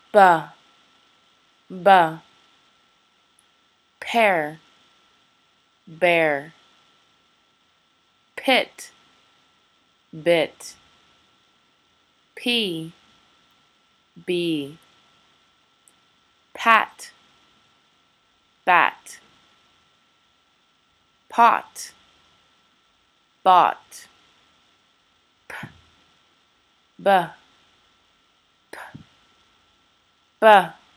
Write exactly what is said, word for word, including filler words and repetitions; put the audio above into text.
ba, ba, pear, bear, pit, bit, pea, bee, pat, bat, pot, bought, b, b,